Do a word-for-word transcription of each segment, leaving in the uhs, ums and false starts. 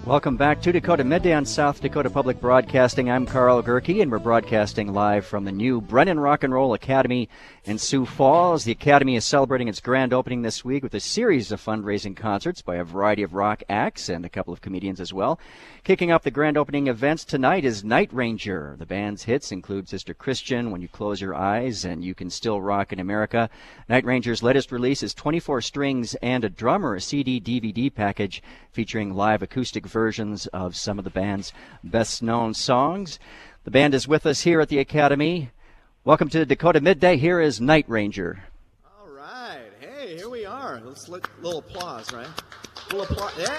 Welcome back to Dakota Midday on South Dakota Public Broadcasting. I'm Carl Gerke, and we're broadcasting live from the new Brennan Rock and Roll Academy in Sioux Falls. The Academy is celebrating its grand opening this week with a series of fundraising concerts by a variety of rock acts and a couple of comedians as well. Kicking off the grand opening events tonight is Night Ranger. The band's hits include Sister Christian, When You Close Your Eyes, and You Can Still Rock in America. Night Ranger's latest release is twenty-four strings and a drummer, a C D D V D package featuring live acoustic versions of some of the band's best-known songs. The band is with us here at the Academy. Welcome to Dakota Midday. Here is Night Ranger. All right. Hey, here we are. Let's let a little applause, right? A little applause. Yeah.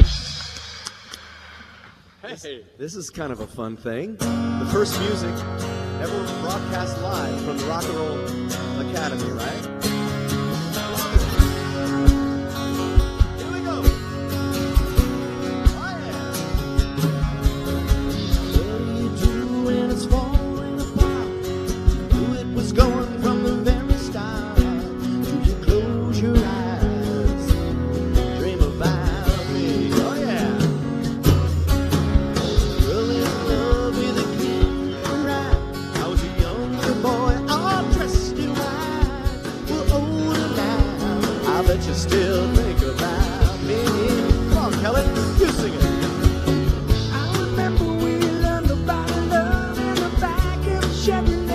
Hey, this is kind of a fun thing. The first music ever broadcast live from the Rock and Roll Academy, right? Going from the very start. Do you close your eyes? Dream about me. Oh yeah. Well, in love with a kid, right? I was a younger boy, all dressed in white. We're older now. I bet you still think about me. Come on, Kelly, you sing it. I remember we learned about love in the back of the Chevrolet.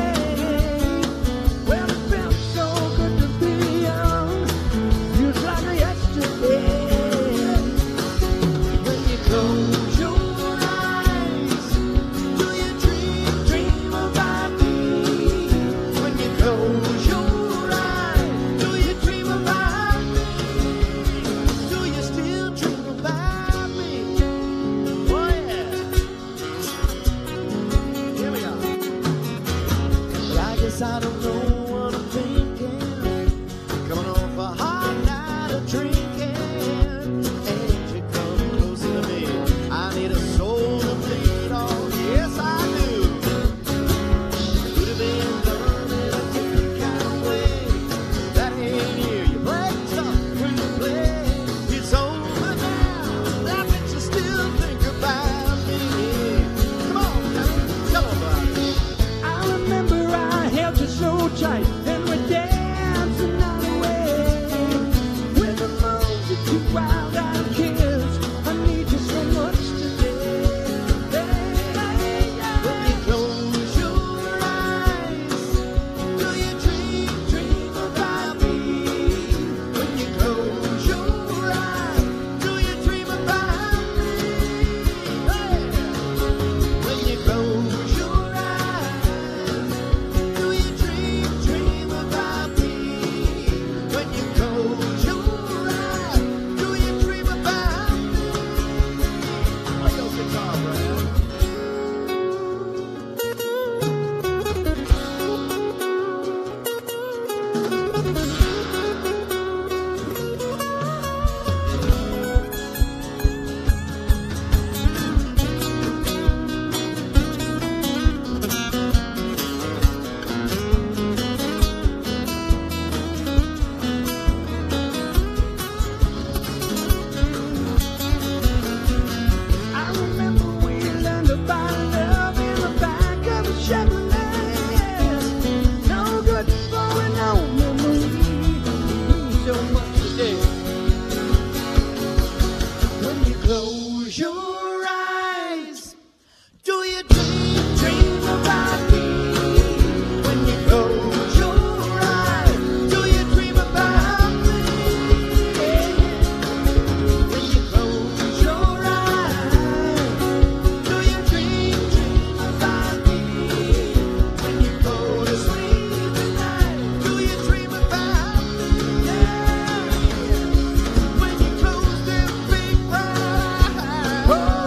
I don't know what I'm thinking. Coming off a hard night of drinking. Ain't you come closer to me? I need a soul to lean on. Yes, I do. Could have been done in a different kind of way. That ain't you. You play tough when you play. It's over now. I bet you still think about me. Come on, tell them about it. I remember I held you so tight, and we're dancing all the way. With the moon, two wild-eyed kids, I need you so much today. Hey, hey, yeah. When you close your eyes, do you dream, dream about me? When you close your eyes, do you dream about me? Hey. When you close your eyes, do you dream, dream about me? When you close your eyes, do you dream about me? Play your guitar, Brad. I remember we learned about love in the back of the Chevrolet. No good going on the moon. So much today. When you close your eyes, do you dream, dream about me? When you close your eyes, do you dream about me? When you close your eyes, do you dream, dream about me? When you go to sleep tonight, do you dream about me? Yeah. When you close them big eyes, oh.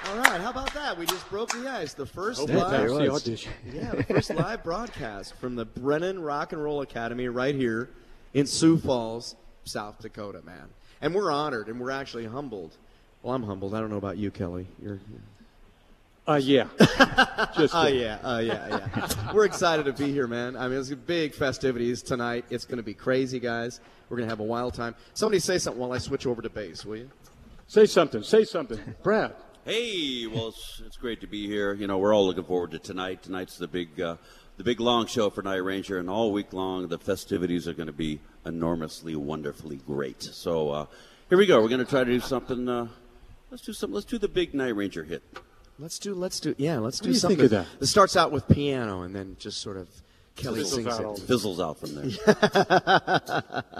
All right, how about that? We just broke the ice. The first Hope live, that's the was. audition. yeah, the first live broadcast from the Brennan Rock and Roll Academy right here in Sioux Falls, South Dakota, man. And we're honored, and we're actually humbled. Well, I'm humbled. I don't know about you, Kelly. You're. Uh, yeah. Just Oh, uh, yeah. Oh, yeah, yeah. We're excited to be here, man. I mean, it's big festivities tonight. It's going to be crazy, guys. We're going to have a wild time. Somebody say something while I switch over to bass, will you? Say something. Say something. Brad. Hey, well, it's, it's great to be here. You know, we're all looking forward to tonight. Tonight's the big, uh, the big long show for Night Ranger, and all week long the festivities are going to be enormously, wonderfully great. So uh, here we go. We're going to try to do something. Uh, let's do something. Let's do the big Night Ranger hit. Let's do, let's do, yeah, let's do do you something think of that? that starts out with piano and then just sort of Kelly Fizzles sings out it. all- Fizzles out from there.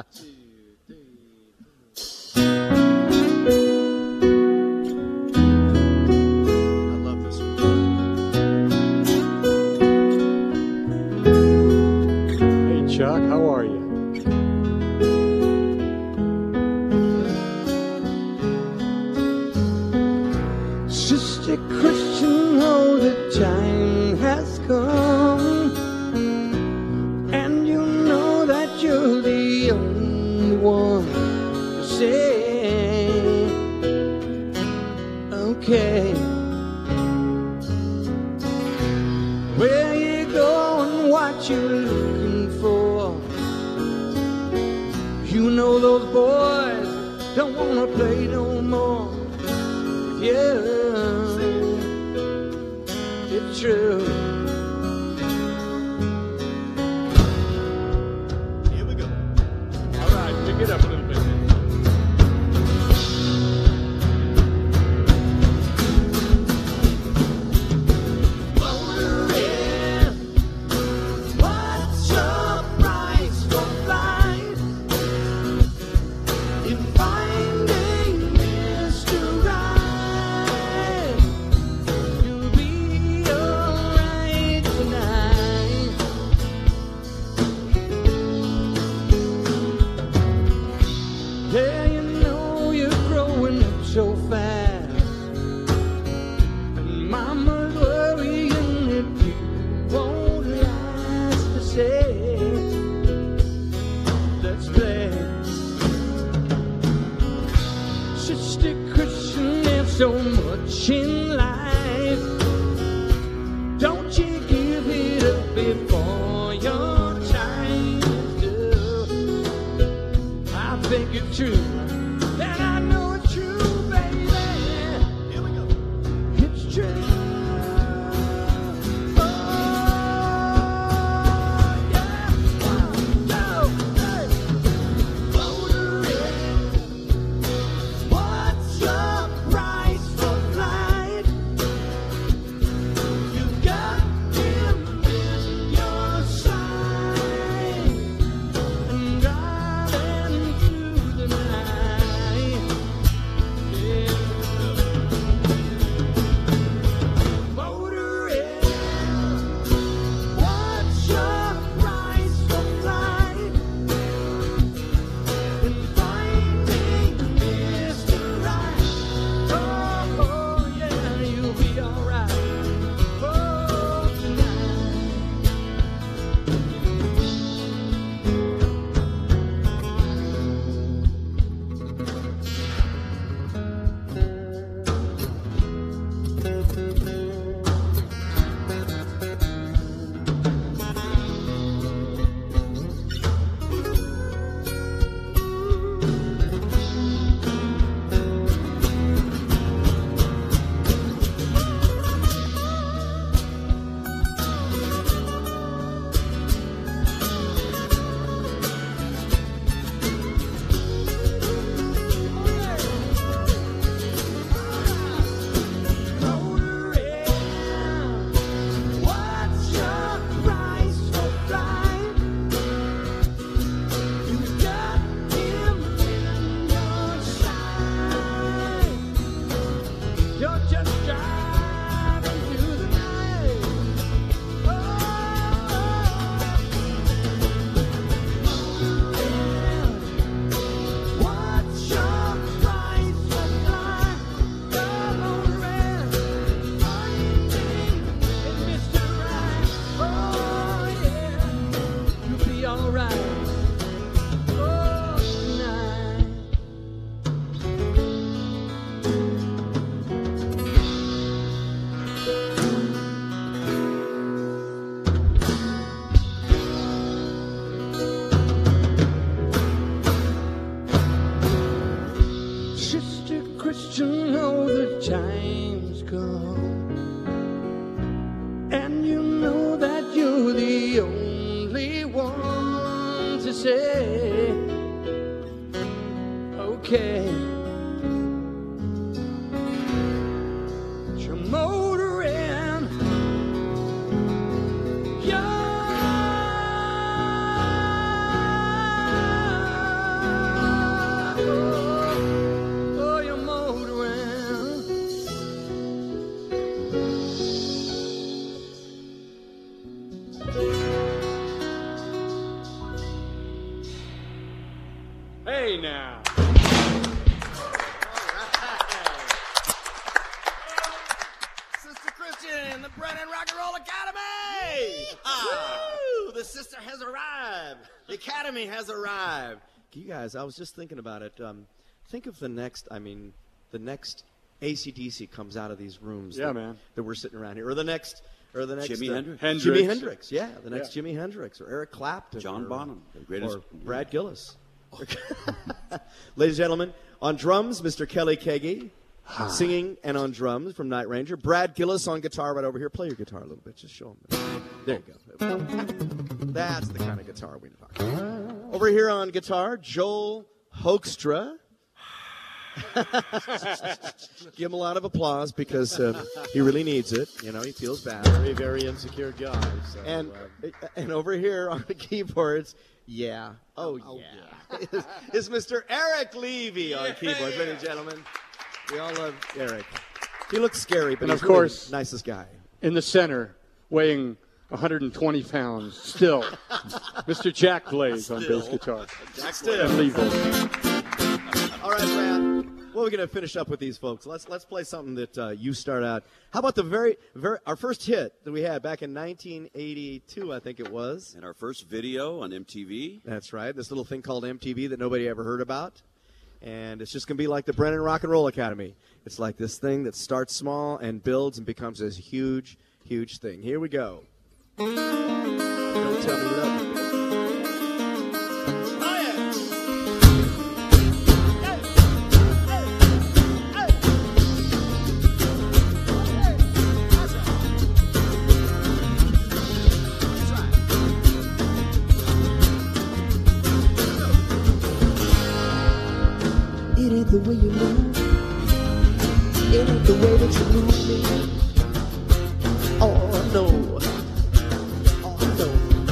I love this one. Hey, Chuck. How are you? Sister Christian, oh, the time has come, and you know that you're the only one to say, okay. Where you going, what you looking for? You know those boys don't wanna play no more. Yeah, it's true. Here we go. All right. Pick it up a little bit. What's your price for flight? In finding Mister Right, you'll be alright tonight. Yeah, you know you're growing up so fast, and Mama's worrying that you won't last to say, let's play. Sister Christian, there's so much in life. Don't you give it up before your time is due. I think it's true, and I know it's true, baby. Here we go. It's true. Oh, yeah. One, two, three. Motoring. What's your price for flight? come. And you know that you're the only one to say, okay. But you're motoring, yeah. Oh, you're motoring. Hey now. Sister Christian, the Brennan Rock and Roll Academy! Woo! The sister has arrived. The Academy has arrived. You guys, I was just thinking about it. Um, think of the next, I mean, the next A C D C comes out of these rooms. Yeah, that, man. That we're sitting around here. Or the next, or the next. Jimi uh, Hendrix. Hendrix. Jimi Hendrix, yeah. The next Yeah. Jimi Hendrix. Or Eric Clapton. John or, Bonham, the greatest. Or Brad Gillis. Ladies and gentlemen, on drums, Mister Kelly Kagi. Singing and on drums from Night Ranger. Brad Gillis on guitar right over here. Play your guitar a little bit. Just show him. There you go. That's the kind of guitar we talk about. Over here on guitar, Joel Hoekstra. Give him a lot of applause because uh, he really needs it. You know, he feels bad. Very, very insecure guy. So, And uh, and over here on the keyboards, yeah, oh, yeah, is, is Mister Eric Levy on keyboards, ladies and gentlemen. We all love Eric. He looks scary, but And he's of course- really the nicest guy. In the center, weighing one hundred twenty pounds, still, Mister Jack Blaze on bass guitar. And lead vocals. All right, Brad. Well, we're going to finish up with these folks. Let's let's play something that uh, you start out. How about the very very our first hit that we had back in nineteen eighty-two, I think it was. And our first video on M T V. That's right. This little thing called M T V that nobody ever heard about. And it's just going to be like the Brennan Rock and Roll Academy. It's like this thing that starts small and builds and becomes this huge, huge thing. Here we go. Don't tell me you love me. Oh, yeah. It ain't the way you move. It ain't the way that you move me. Oh no. Oh no.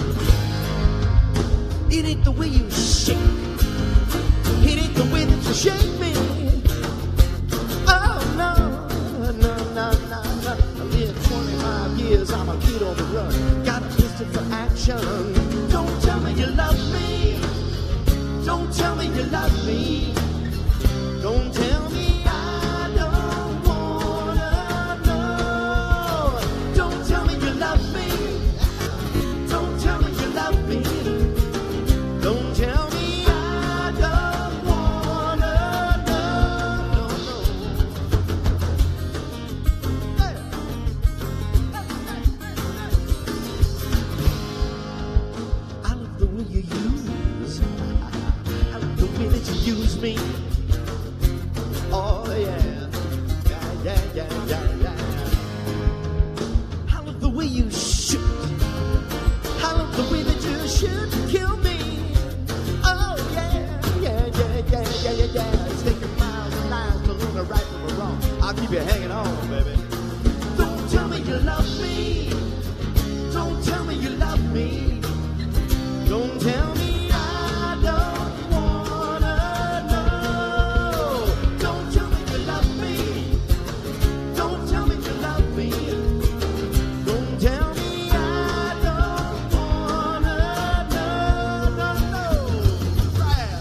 It ain't the way you shake. It ain't the way that you shake me. Oh no. No, no, no, no. I lived twenty-five years. I'm a kid on the run. Got a pistol for action. Don't tell me you love me. Don't tell me you love me. Don't tell me I don't wanna know. Don't tell me you love me. Don't tell me you love me. Don't tell me I don't wanna know. No, no. Hey. I love the way you use. I love the way that you use me. Oh yeah, yeah, yeah, yeah, yeah, yeah. I love the way you shoot. I love the way that you shoot to kill me. Oh yeah, yeah, yeah, yeah, yeah, yeah, yeah. It's taking miles and miles to learn the right from the wrong. I'll keep you hanging on, baby. Don't tell me you love me. Don't tell me you love me. Don't tell me. I don't wanna know. Don't tell me you love me. Don't tell me you love me. Don't tell me I don't wanna know. No, no. Right.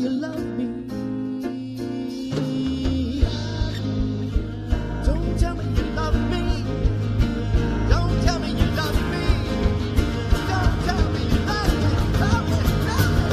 you love me. Don't tell me you love me. Don't tell me you love me. Don't tell me you love me. Tell me, tell me.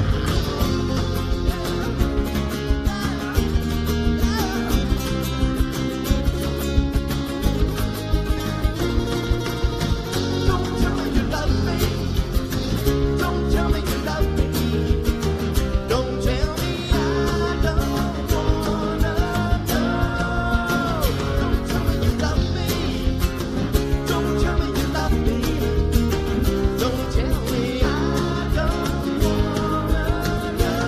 Don't tell me you love me. Don't tell me you love me. Don't tell me I don't wanna know. Don't tell me you love me. Don't tell me you love me. Don't tell me I don't wanna know.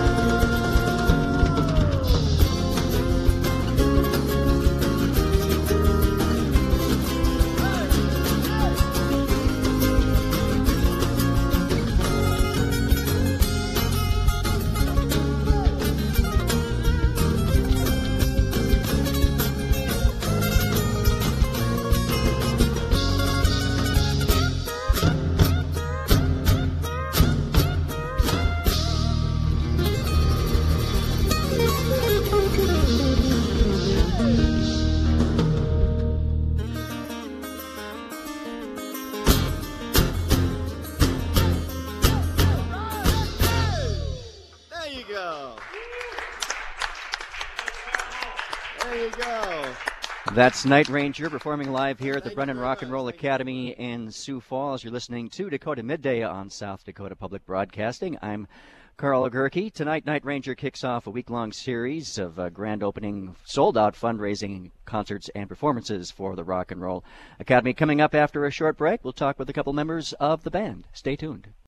There you go. There you go. That's Night Ranger performing live here at the Brennan Rock and Roll Academy in Sioux Falls. You're listening to Dakota Midday on South Dakota Public Broadcasting. I'm Carl Gerke. Tonight, Night Ranger kicks off a week-long series of uh, grand opening, sold-out fundraising concerts and performances for the Rock and Roll Academy. Coming up after a short break, we'll talk with a couple members of the band. Stay tuned.